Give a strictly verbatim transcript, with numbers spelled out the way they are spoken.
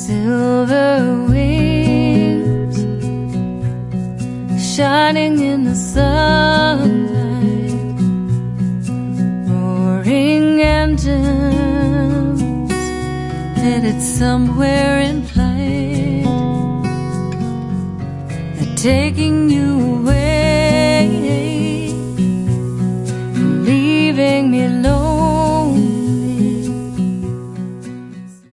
silver wings shining in the sunlight, roaring engines headed somewhere in flight. They're taking you away